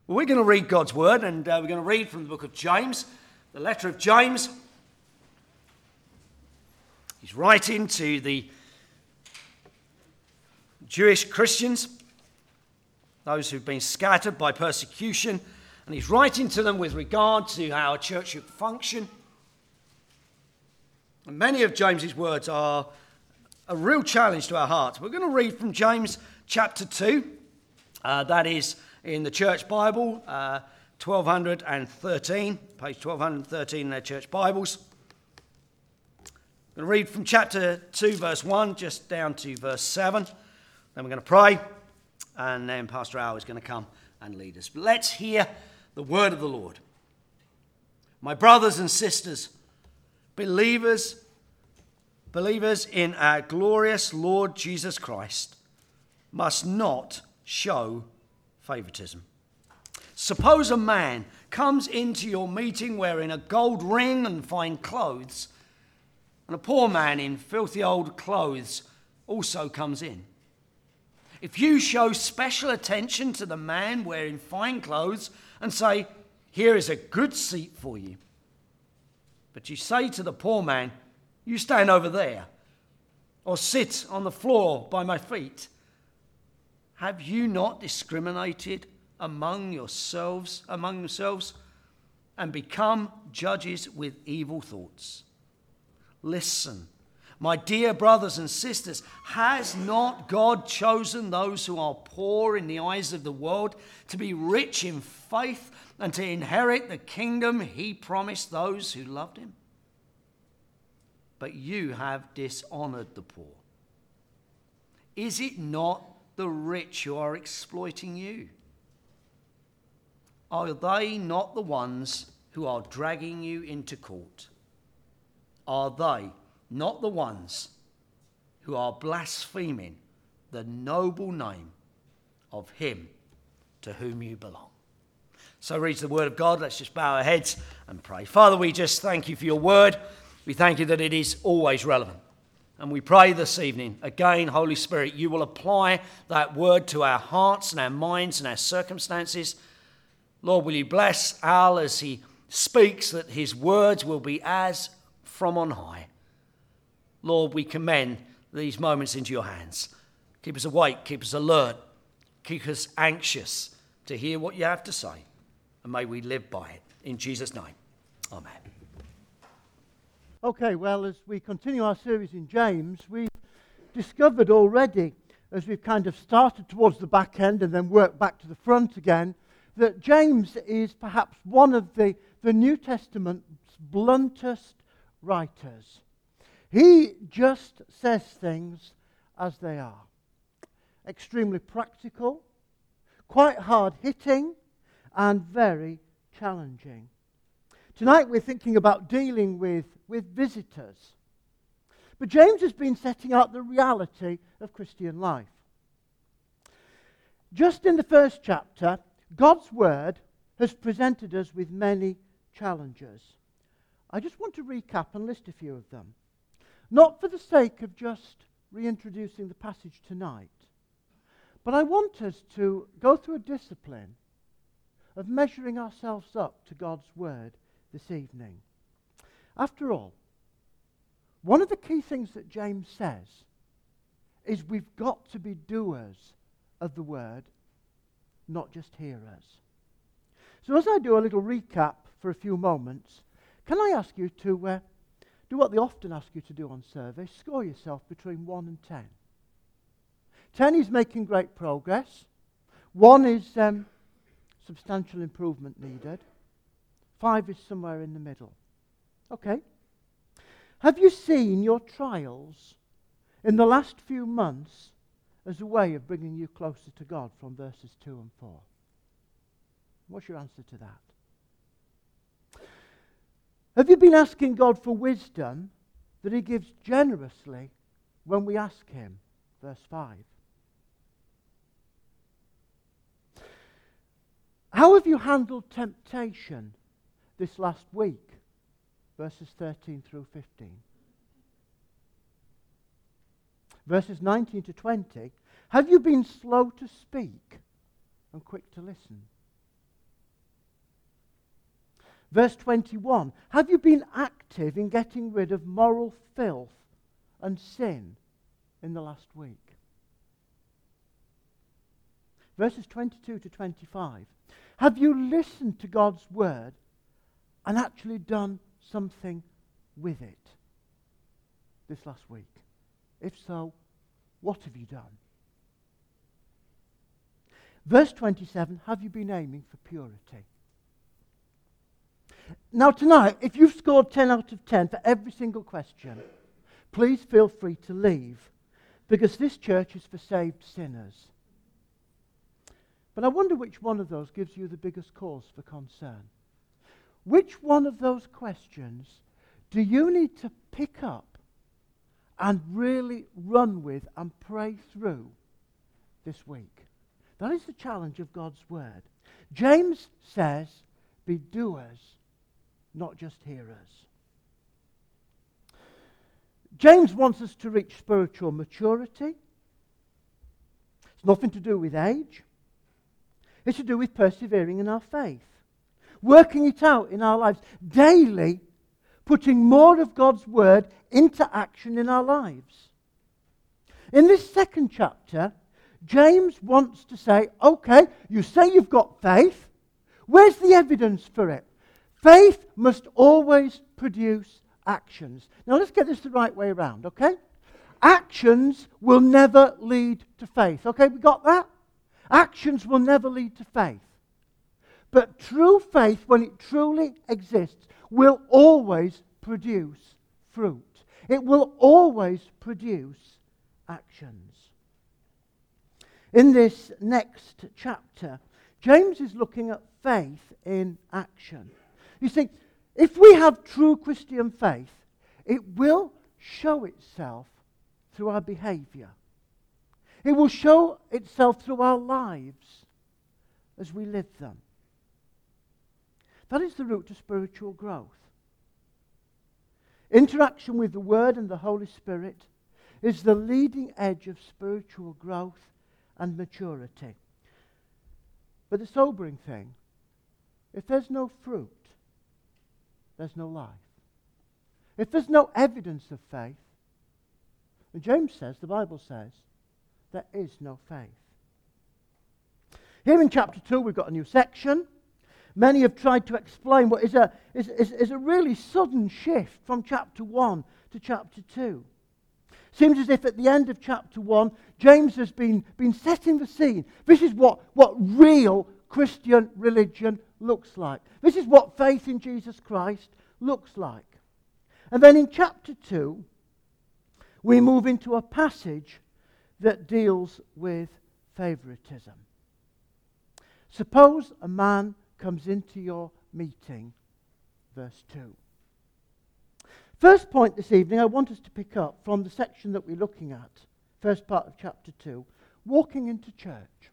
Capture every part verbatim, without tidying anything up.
Well, we're going to read God's word, and uh, we're going to read from the book of James, the letter of James. He's writing to the Jewish Christians, those who've been scattered by persecution, and he's writing to them with regard to how a church should function. And many of James's words are a real challenge to our hearts. We're going to read from James chapter two. Uh, that is in the Church Bible, uh, twelve thirteen, page twelve thirteen in their church Bibles. I'm going to read from chapter two, verse one, just down to verse seven. Then we're going to pray, and then Pastor Al is going to come and lead us. But let's hear the word of the Lord. My brothers and sisters, believers, believers in our glorious Lord Jesus Christ, must not show favoritism. Suppose a man comes into your meeting wearing a gold ring and fine clothes, and a poor man in filthy old clothes also comes in. If you show special attention to the man wearing fine clothes and say, "Here is a good seat for you," but you say to the poor man, "You stand over there," or "Sit on the floor by my feet," have you not discriminated among yourselves, among yourselves, and become judges with evil thoughts? Listen, my dear brothers and sisters, has not God chosen those who are poor in the eyes of the world to be rich in faith and to inherit the kingdom he promised those who loved him? But you have dishonored the poor. Is it not the rich who are exploiting you? Are they not the ones who are dragging you into court? Are they not the ones who are blaspheming the noble name of him to whom you belong? So reads the word of God. Let's just bow our heads and pray. Father, we just thank you for your word. We thank you that it is always relevant. And we pray this evening, again, Holy Spirit, you will apply that word to our hearts and our minds and our circumstances. Lord, will you bless Al as he speaks, that his words will be as from on high. Lord, we commend these moments into your hands. Keep us awake, keep us alert, keep us anxious to hear what you have to say. And may we live by it. In Jesus' name, amen. Okay, well, as we continue our series in James, we've discovered already, as we've kind of started towards the back end and then worked back to the front again, that James is perhaps one of the, the New Testament's bluntest writers. He just says things as they are. Extremely practical, quite hard-hitting, and very challenging. Tonight we're thinking about dealing with, with visitors. But James has been setting out the reality of Christian life. Just in the first chapter, God's word has presented us with many challenges. I just want to recap and list a few of them. Not for the sake of just reintroducing the passage tonight, but I want us to go through a discipline of measuring ourselves up to God's word this evening. After all, one of the key things that James says is we've got to be doers of the word, not just hearers. So as I do a little recap for a few moments, can I ask you to uh, do what they often ask you to do on surveys? Score yourself between one and ten. ten is making great progress. one is um, substantial improvement needed. five is somewhere in the middle. Okay. Have you seen your trials in the last few months as a way of bringing you closer to God from verses two and four? What's your answer to that? Have you been asking God for wisdom that he gives generously when we ask him? Verse five. How have you handled temptation this last week? Verses thirteen through fifteen. Verses nineteen to twenty. Have you been slow to speak and quick to listen? Verse twenty-one, have you been active in getting rid of moral filth and sin in the last week? Verses twenty-two to twenty-five, have you listened to God's word and actually done something with it this last week? If so, what have you done? Verse twenty-seven, have you been aiming for purity? Now tonight, if you've scored ten out of ten for every single question, please feel free to leave, because this church is for saved sinners. But I wonder which one of those gives you the biggest cause for concern. Which one of those questions do you need to pick up and really run with and pray through this week? That is the challenge of God's word. James says, be doers, not just hearers. James wants us to reach spiritual maturity. It's nothing to do with age. It's to do with persevering in our faith, working it out in our lives, daily putting more of God's word into action in our lives. In this second chapter, James wants to say, okay, you say you've got faith. Where's the evidence for it? Faith must always produce actions. Now let's get this the right way around, okay? Actions will never lead to faith. Okay, we got that? Actions will never lead to faith. But true faith, when it truly exists, will always produce fruit. It will always produce actions. In this next chapter, James is looking at faith in action. You see, if we have true Christian faith, it will show itself through our behavior. It will show itself through our lives as we live them. That is the route to spiritual growth. Interaction with the Word and the Holy Spirit is the leading edge of spiritual growth and maturity. But the sobering thing, if there's no fruit, there's no life. If there's no evidence of faith, and James says, the Bible says, there is no faith. Here in chapter two, we've got a new section. Many have tried to explain what is a, is, is, is a really sudden shift from chapter one to chapter two. Seems as if at the end of chapter one, James has been, been setting the scene. This is what, what real Christian religion looks like. This is what faith in Jesus Christ looks like. And then in chapter two, we move into a passage that deals with favoritism. Suppose a man comes into your meeting, verse two. First point this evening, I want us to pick up from the section that we're looking at, first part of chapter two, walking into church.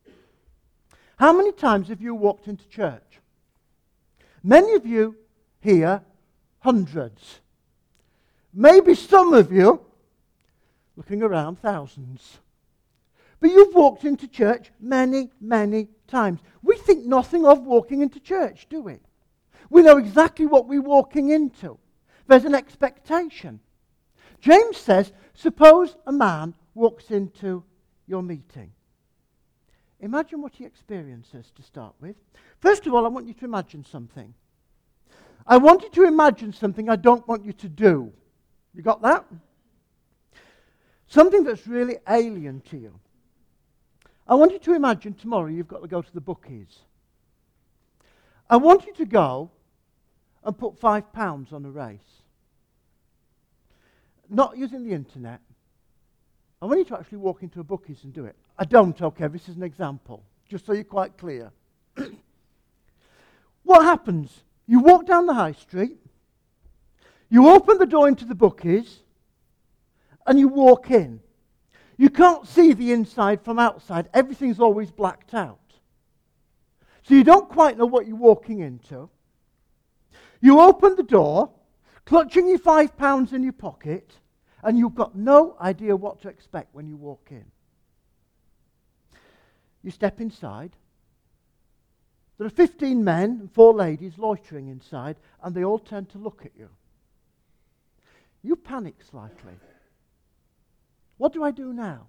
How many times have you walked into church? Many of you here, hundreds. Maybe some of you, looking around, thousands. But you've walked into church many, many times. We think nothing of walking into church, do we? We know exactly what we're walking into. There's an expectation. James says, suppose a man walks into your meeting. Imagine what he experiences to start with. First of all, I want you to imagine something. I want you to imagine something I don't want you to do. You got that? Something that's really alien to you. I want you to imagine tomorrow you've got to go to the bookies. I want you to go and put five pounds on a race. Not using the internet. I want you to actually walk into a bookies and do it. I don't, okay, this is an example, just so you're quite clear. What happens? You walk down the high street, you open the door into the bookies, and you walk in. You can't see the inside from outside. Everything's always blacked out. So you don't quite know what you're walking into. You open the door, clutching your five pounds in your pocket, and you've got no idea what to expect when you walk in. You step inside. There are fifteen men and four ladies loitering inside, and they all turn to look at you. You panic slightly. What do I do now?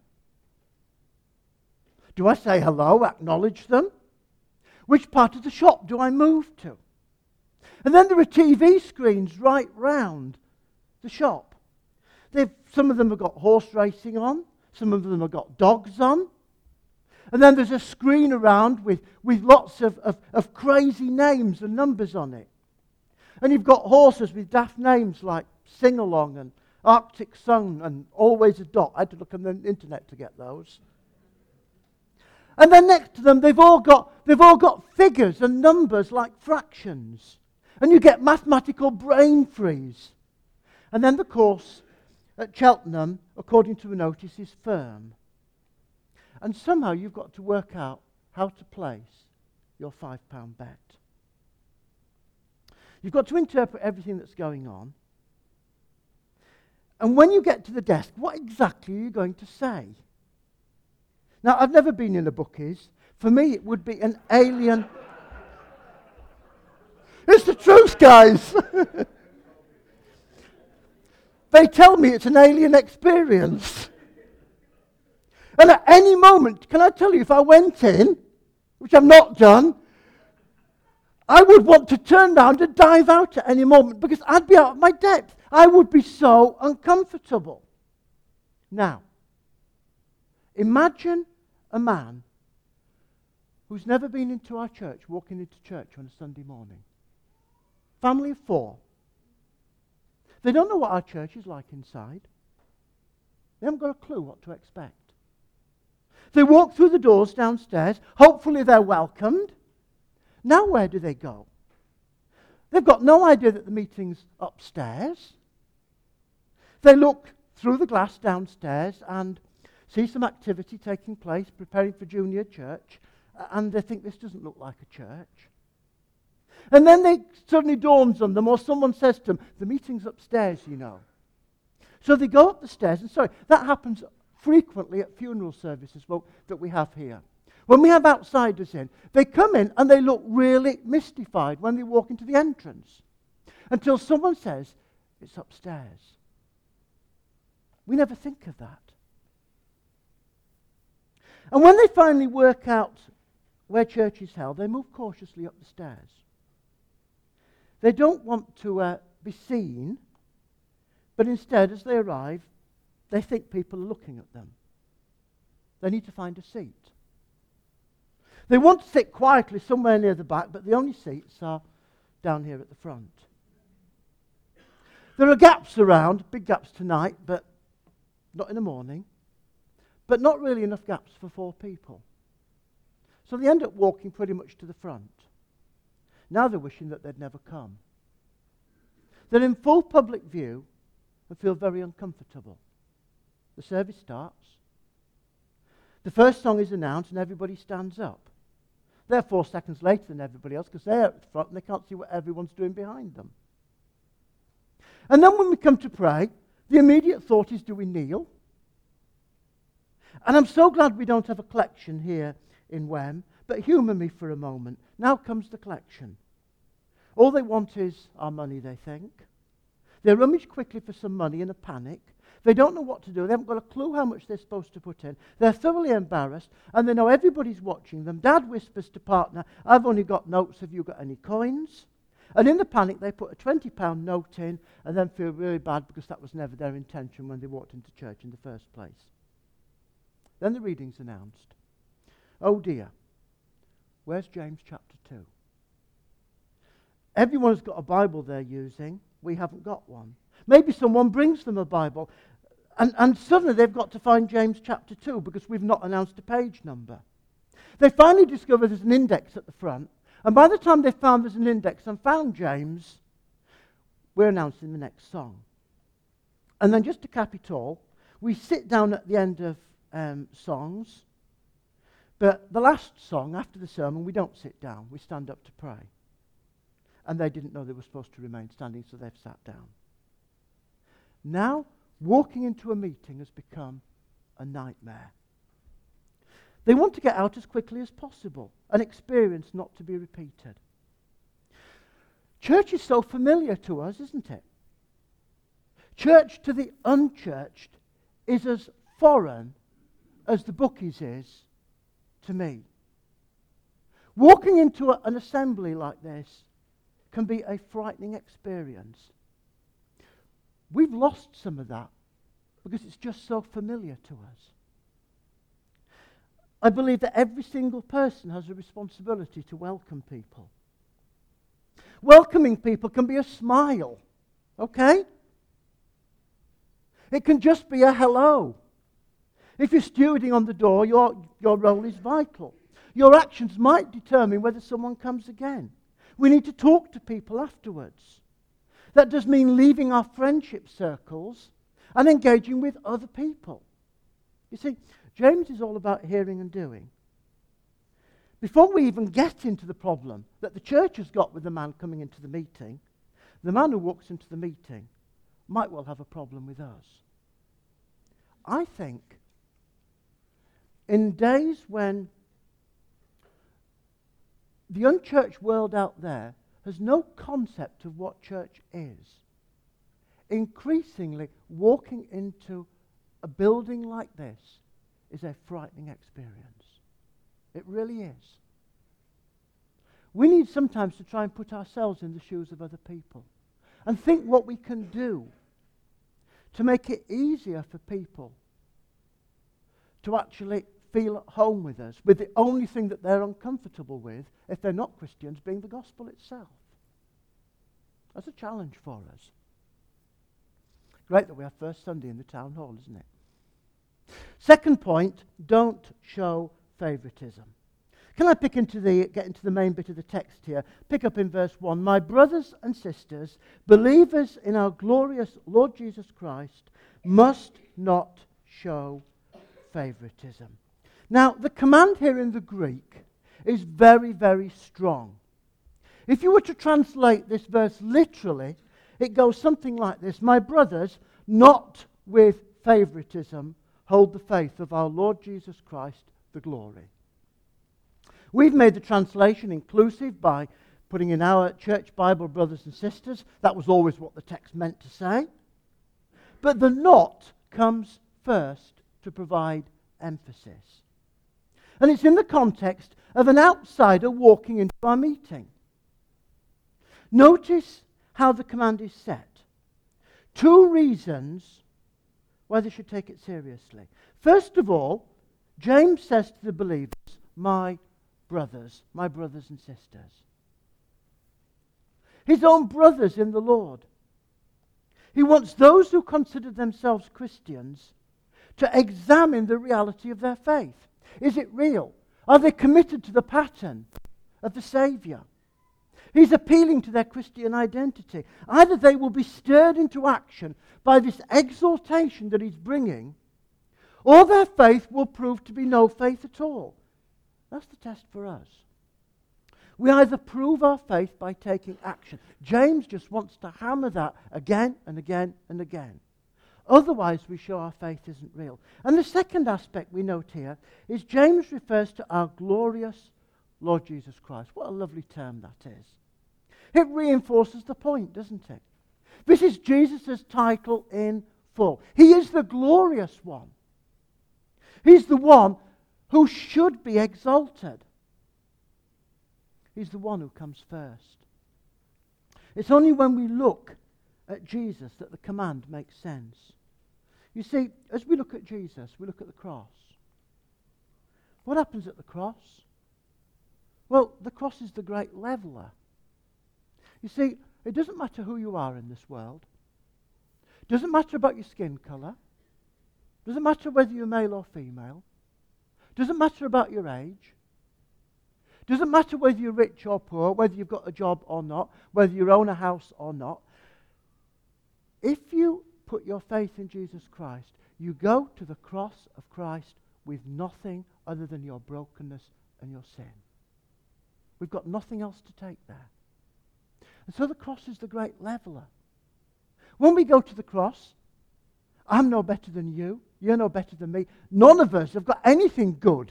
Do I say hello, acknowledge them? Which part of the shop do I move to? And then there are T V screens right round the shop. They've, some of them have got horse racing on, some of them have got dogs on. And then there's a screen around with, with lots of, of, of crazy names and numbers on it. And you've got horses with daft names like Sing Along and Arctic Sun and Always a Dot. I had to look on the internet to get those. And then next to them, they've all got they've all got figures and numbers like fractions. And you get mathematical brain freeze. And then the course at Cheltenham, according to a notice, is firm. And somehow you've got to work out how to place your five pound bet. You've got to interpret everything that's going on. And when you get to the desk, what exactly are you going to say? Now, I've never been in a bookies. For me, it would be an alien... It's the truth, guys! They tell me it's an alien experience. And at any moment, can I tell you, if I went in, which I've not done, I would want to turn round and dive out at any moment because I'd be out of my depth. I would be so uncomfortable. Now, imagine a man who's never been into our church walking into church on a Sunday morning. Family of four. They don't know what our church is like inside. They haven't got a clue what to expect. They walk through the doors downstairs. Hopefully they're welcomed. Now where do they go? They've got no idea that the meeting's upstairs. They look through the glass downstairs and see some activity taking place, preparing for junior church, and they think this doesn't look like a church. And then they suddenly dawns on them, or someone says to them, the meeting's upstairs, you know. So they go up the stairs, and sorry, that happens frequently at funeral services well, that we have here. When we have outsiders in, they come in and they look really mystified when they walk into the entrance. Until someone says, it's upstairs. We never think of that. And when they finally work out where church is held, they move cautiously up the stairs. They don't want to uh, be seen, but instead, as they arrive, they think people are looking at them. They need to find a seat. They want to sit quietly somewhere near the back, but the only seats are down here at the front. There are gaps around, big gaps tonight, but not in the morning. But not really enough gaps for four people. So they end up walking pretty much to the front. Now they're wishing that they'd never come. They're in full public view and feel very uncomfortable. The service starts. The first song is announced and everybody stands up. They're four seconds later than everybody else because they're at the front and they can't see what everyone's doing behind them. And then when we come to pray, the immediate thought is, do we kneel? And I'm so glad we don't have a collection here in Wem, but humour me for a moment. Now comes the collection. All they want is our money, they think. They rummage quickly for some money in a panic. They don't know what to do. They haven't got a clue how much they're supposed to put in. They're thoroughly embarrassed, and they know everybody's watching them. Dad whispers to partner, I've only got notes. Have you got any coins? And in the panic, they put a twenty pound note in and then feel really bad because that was never their intention when they walked into church in the first place. Then the reading's announced. Oh dear, where's James chapter two? Everyone's got a Bible they're using. We haven't got one. Maybe someone brings them a Bible, and, and suddenly they've got to find James chapter two because we've not announced a page number. They finally discover there's an index at the front, and by the time they've found there's an index and found James, we're announcing the next song. And then just to cap it all, we sit down at the end of um, songs, but the last song, after the sermon, we don't sit down. We stand up to pray. And they didn't know they were supposed to remain standing, so they've sat down. Now, walking into a meeting has become a nightmare. They want to get out as quickly as possible, an experience not to be repeated. Church is so familiar to us, isn't it? Church to the unchurched is as foreign as the bookies is to me. Walking into a, an assembly like this can be a frightening experience. We've lost some of that because it's just so familiar to us. I believe that every single person has a responsibility to welcome people. Welcoming people can be a smile, okay? It can just be a hello. If you're stewarding on the door, your, your role is vital. Your actions might determine whether someone comes again. We need to talk to people afterwards. That does mean leaving our friendship circles and engaging with other people. You see, James is all about hearing and doing. Before we even get into the problem that the church has got with the man coming into the meeting, the man who walks into the meeting might well have a problem with us. I think in days when the unchurched world out there has no concept of what church is, increasingly walking into a building like this is a frightening experience. It really is. We need sometimes to try and put ourselves in the shoes of other people and think what we can do to make it easier for people to actually feel at home with us, with the only thing that they're uncomfortable with, if they're not Christians, being the gospel itself. That's a challenge for us. Great that we have First Sunday in the town hall, isn't it? Second point, don't show favoritism. Can I pick into the, get into the main bit of the text here? Pick up in verse one. My brothers and sisters, believers in our glorious Lord Jesus Christ, must not show favoritism. Now, the command here in the Greek is very, very strong. If you were to translate this verse literally, it goes something like this. My brothers, not with favoritism, hold the faith of our Lord Jesus Christ, the glory. We've made the translation inclusive by putting in our church Bible, brothers and sisters. That was always what the text meant to say. But the not comes first to provide emphasis. And it's in the context of an outsider walking into our meeting. Notice how the command is set. Two reasons why they should take it seriously. First of all, James says to the believers, my brothers, my brothers and sisters. His own brothers in the Lord. He wants those who consider themselves Christians to examine the reality of their faith. Is it real? Are they committed to the pattern of the Saviour? He's appealing to their Christian identity. Either they will be stirred into action by this exaltation that he's bringing, or their faith will prove to be no faith at all. That's the test for us. We either prove our faith by taking action. James just wants to hammer that again and again and again. Otherwise, we show our faith isn't real. And the second aspect we note here is James refers to our glorious Lord Jesus Christ. What a lovely term that is. It reinforces the point, doesn't it? This is Jesus' title in full. He is the glorious one. He's the one who should be exalted. He's the one who comes first. It's only when we look at Jesus that the command makes sense. You see, as we look at Jesus, we look at the cross. What happens at the cross? Well, the cross is the great leveler. You see, it doesn't matter who you are in this world. It doesn't matter about your skin colour. It doesn't matter whether you're male or female. It doesn't matter about your age. It doesn't matter whether you're rich or poor, whether you've got a job or not, whether you own a house or not. If you put your faith in Jesus Christ, you go to the cross of Christ with nothing other than your brokenness and your sin. We've got nothing else to take there. And so the cross is the great leveler. When we go to the cross, I'm no better than you. You're no better than me. None of us have got anything good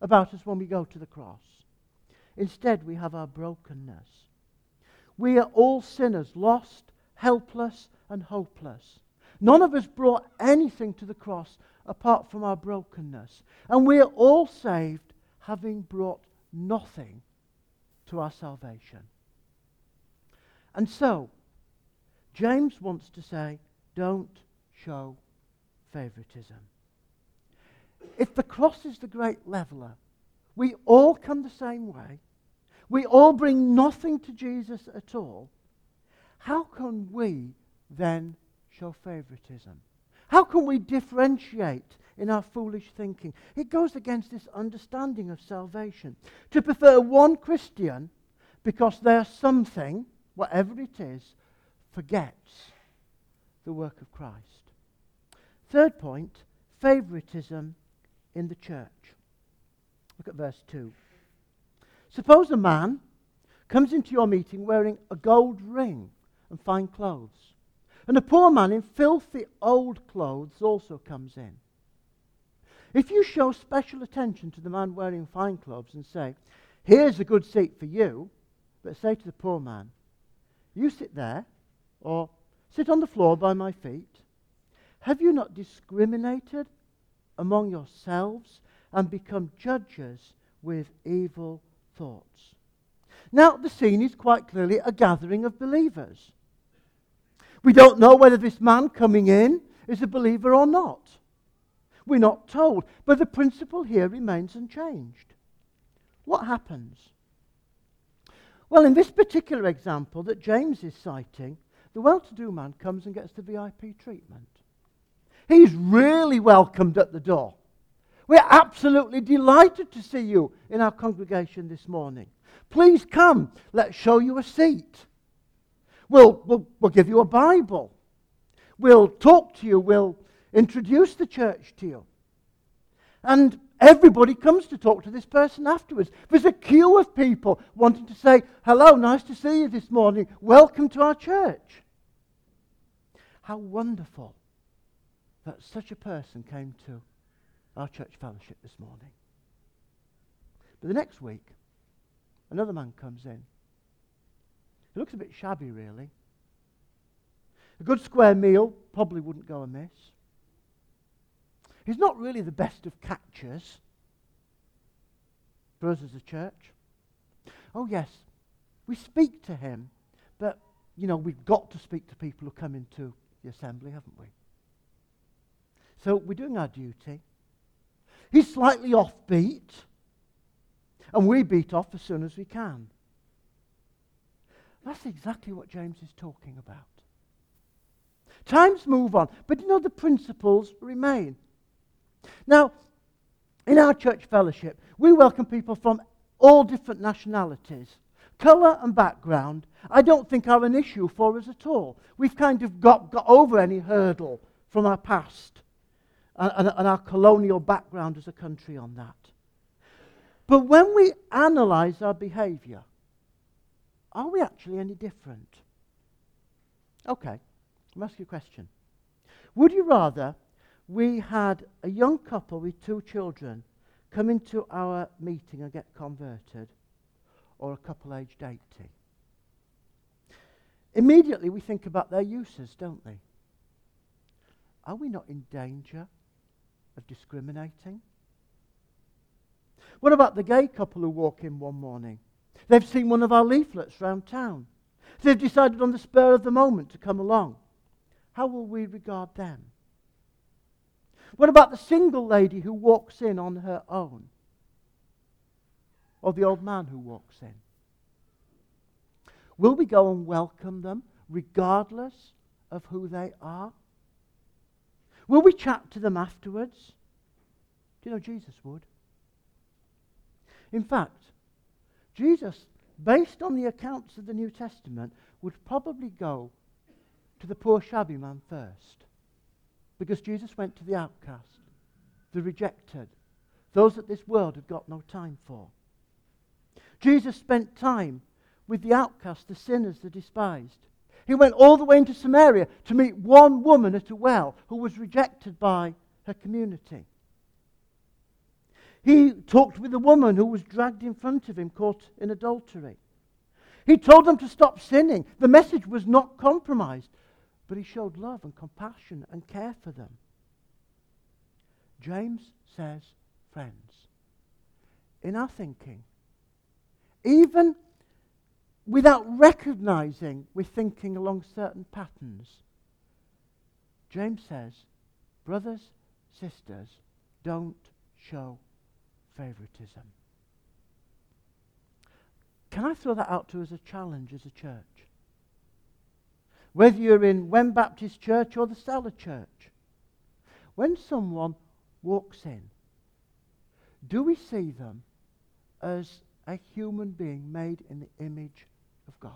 about us when we go to the cross. Instead, we have our brokenness. We are all sinners, lost, helpless, and hopeless. None of us brought anything to the cross apart from our brokenness. And we are all saved having brought nothing to our salvation. And so, James wants to say, don't show favoritism. If the cross is the great leveler, we all come the same way, we all bring nothing to Jesus at all, how can we then show favoritism? How can we differentiate in our foolish thinking? It goes against this understanding of salvation. To prefer one Christian because they're something, whatever it is, forgets the work of Christ. Third point, favoritism in the church. Look at verse two. Suppose a man comes into your meeting wearing a gold ring and fine clothes, and a poor man in filthy old clothes also comes in. If you show special attention to the man wearing fine clothes and say, here's a good seat for you, but say to the poor man, you sit there, or sit on the floor by my feet, have you not discriminated among yourselves and become judges with evil thoughts? Now, the scene is quite clearly a gathering of believers. We don't know whether this man coming in is a believer or not. We're not told, but the principle here remains unchanged. What happens? Well, in this particular example that James is citing, the well-to-do man comes and gets the V I P treatment. He's really welcomed at the door. We're absolutely delighted to see you in our congregation this morning. Please come, let's show you a seat. We'll, we'll, we'll give you a Bible. We'll talk to you, we'll introduce the church to you. And everybody comes to talk to this person afterwards. There's a queue of people wanting to say, hello, nice to see you this morning. Welcome to our church. How wonderful that such a person came to our church fellowship this morning. But the next week, another man comes in. He looks a bit shabby, really. A good square meal probably wouldn't go amiss. He's not really the best of catchers for us as a church. Oh yes, we speak to him, but, you know, we've got to speak to people who come into the assembly, haven't we? So we're doing our duty. He's slightly offbeat, and we beat off as soon as we can. That's exactly what James is talking about. Times move on, but you know, the principles remain. Now, in our church fellowship, we welcome people from all different nationalities. Colour and background, I don't think are an issue for us at all. We've kind of got, got over any hurdle from our past and, and, and our colonial background as a country on that. But when we analyse our behaviour, are we actually any different? Okay, I'll ask you a question. Would you rather we had a young couple with two children come into our meeting and get converted, or a couple aged eighty? Immediately we think about their uses, don't we? Are we not in danger of discriminating? What about the gay couple who walk in one morning? They've seen one of our leaflets round town. They've decided on the spur of the moment to come along. How will we regard them? What about the single lady who walks in on her own? Or the old man who walks in? Will we go and welcome them regardless of who they are? Will we chat to them afterwards? Do you know Jesus would? In fact, Jesus, based on the accounts of the New Testament, would probably go to the poor shabby man first. Because Jesus went to the outcast, the rejected, those that this world had got no time for. Jesus spent time with the outcast, the sinners, the despised. He went all the way into Samaria to meet one woman at a well who was rejected by her community. He talked with a woman who was dragged in front of him, caught in adultery. He told them to stop sinning. The message was not compromised, but he showed love and compassion and care for them. James says, friends, in our thinking, even without recognizing we're thinking along certain patterns, James says, brothers, sisters, don't show favoritism. Can I throw that out to us as a challenge as a church? Whether you're in Wen Baptist Church or the Stella Church, when someone walks in, do we see them as a human being made in the image of God?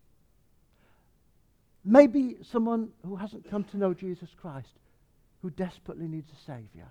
Maybe someone who hasn't come to know Jesus Christ, who desperately needs a Saviour.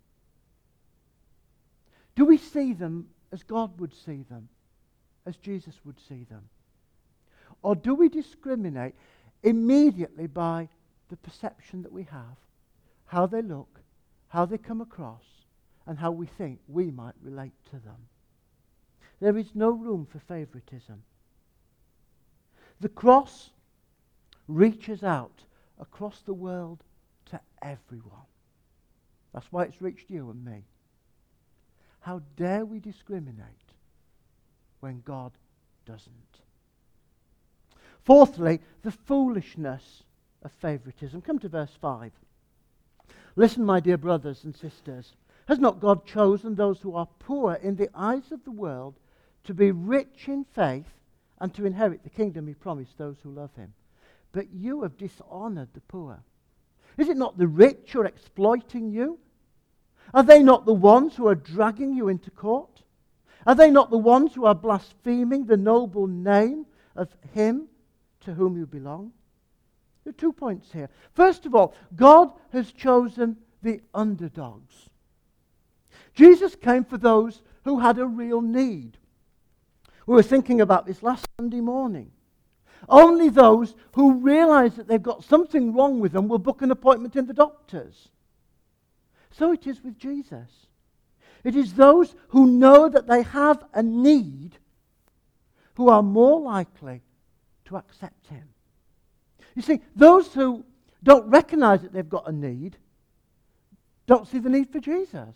Do we see them as God would see them, as Jesus would see them? Or do we discriminate immediately by the perception that we have, how they look, how they come across, and how we think we might relate to them? There is no room for favoritism. The cross reaches out across the world to everyone. That's why it's reached you and me. How dare we discriminate when God doesn't? Fourthly, the foolishness of favoritism. Come to verse five. Listen, my dear brothers and sisters. Has not God chosen those who are poor in the eyes of the world to be rich in faith and to inherit the kingdom he promised those who love him? But you have dishonored the poor. Is it not the rich who are exploiting you? Are they not the ones who are dragging you into court? Are they not the ones who are blaspheming the noble name of him to whom you belong? There are two points here. First of all, God has chosen the underdogs. Jesus came for those who had a real need. We were thinking about this last Sunday morning. Only those who realize that they've got something wrong with them will book an appointment in the doctors. So it is with Jesus. It is those who know that they have a need who are more likely to accept him. You see, those who don't recognize that they've got a need don't see the need for Jesus.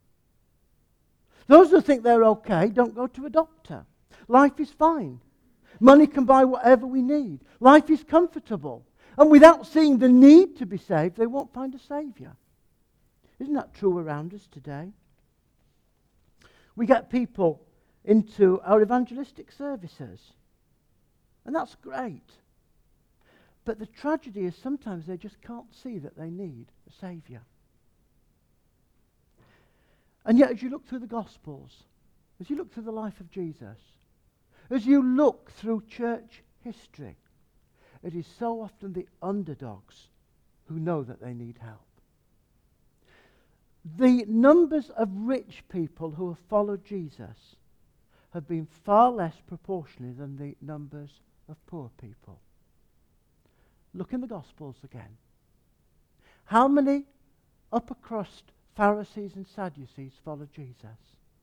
Those who think they're okay don't go to a doctor. Life is fine. Money can buy whatever we need. Life is comfortable. And without seeing the need to be saved, they won't find a Saviour. Isn't that true around us today? We get people into our evangelistic services, and that's great. But the tragedy is sometimes they just can't see that they need a Saviour. And yet as you look through the Gospels, as you look through the life of Jesus, as you look through church history, it is so often the underdogs who know that they need help. The numbers of rich people who have followed Jesus have been far less proportionally than the numbers of poor people. Look in the Gospels again. How many upper crust Pharisees and Sadducees followed Jesus?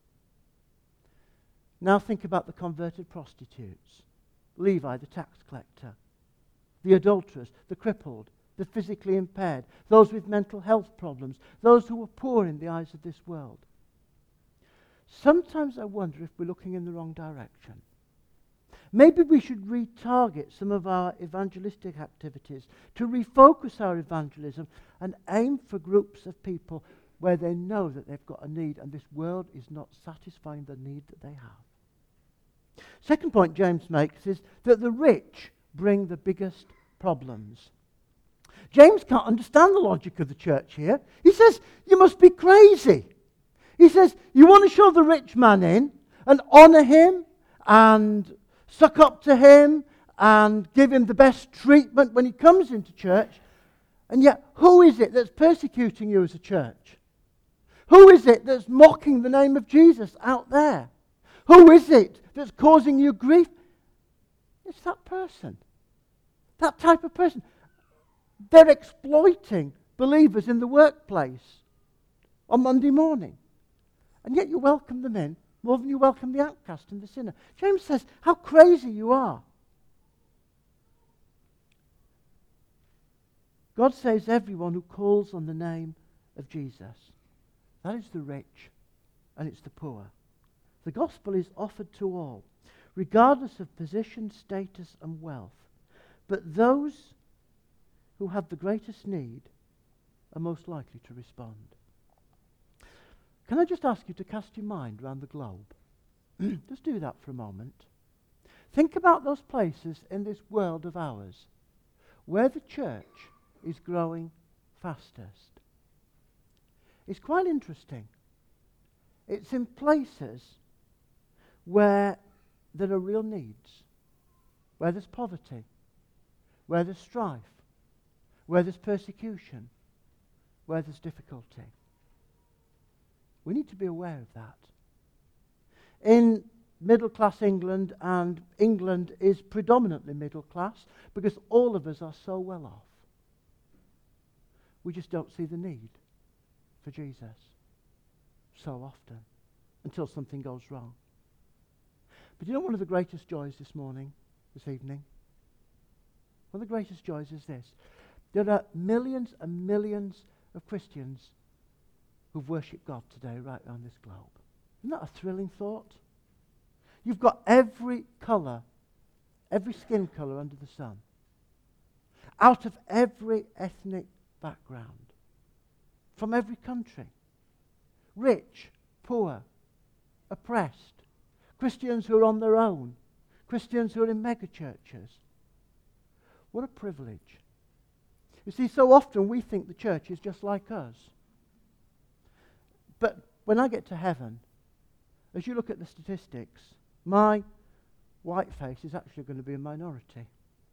Now think about the converted prostitutes, Levi the tax collector, the adulterers, the crippled, the physically impaired, those with mental health problems, those who were poor in the eyes of this world. Sometimes I wonder if we're looking in the wrong direction. Maybe we should retarget some of our evangelistic activities to refocus our evangelism and aim for groups of people where they know that they've got a need and this world is not satisfying the need that they have. Second point James makes is that the rich bring the biggest problems. James can't understand the logic of the church here. He says, you must be crazy. He says, you want to show the rich man in and honour him and suck up to him and give him the best treatment when he comes into church. And yet, who is it that's persecuting you as a church? Who is it that's mocking the name of Jesus out there? Who is it that's causing you grief? It's that person. That type of person. They're exploiting believers in the workplace on Monday morning. And yet you welcome them in more than you welcome the outcast and the sinner. James says, how crazy you are. God saves everyone who calls on the name of Jesus. That is the rich and it's the poor. The gospel is offered to all, regardless of position, status and wealth. But those who have the greatest need are most likely to respond. Can I just ask you to cast your mind around the globe? Just do that for a moment. Think about those places in this world of ours where the church is growing fastest. It's quite interesting. It's in places where there are real needs, where there's poverty, where there's strife, where there's persecution, where there's difficulty. We need to be aware of that. In middle-class England, and England is predominantly middle class because all of us are so well off, we just don't see the need for Jesus so often until something goes wrong. But you know one of the greatest joys this morning, this evening? One of the greatest joys is this. There are millions and millions of Christians who've worshipped God today right around this globe. Isn't that a thrilling thought? You've got every colour, every skin colour under the sun, out of every ethnic background, from every country, rich, poor, oppressed, Christians who are on their own, Christians who are in mega churches. What a privilege. You see, so often we think the church is just like us. But when I get to heaven, as you look at the statistics, my white face is actually going to be a minority.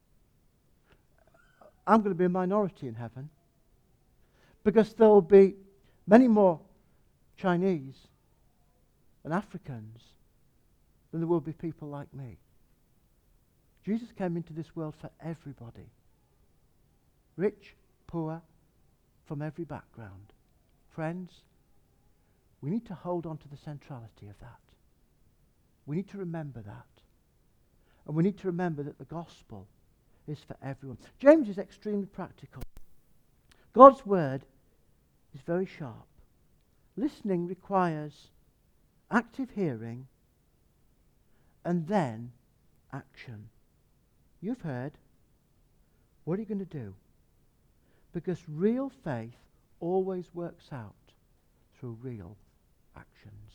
I'm going to be a minority in heaven because there will be many more Chinese and Africans than there will be people like me. Jesus came into this world for everybody. Rich, poor, from every background. Friends, we need to hold on to the centrality of that. We need to remember that. And we need to remember that the gospel is for everyone. James is extremely practical. God's word is very sharp. Listening requires active hearing and then action. You've heard. What are you going to do? Because real faith always works out through real actions.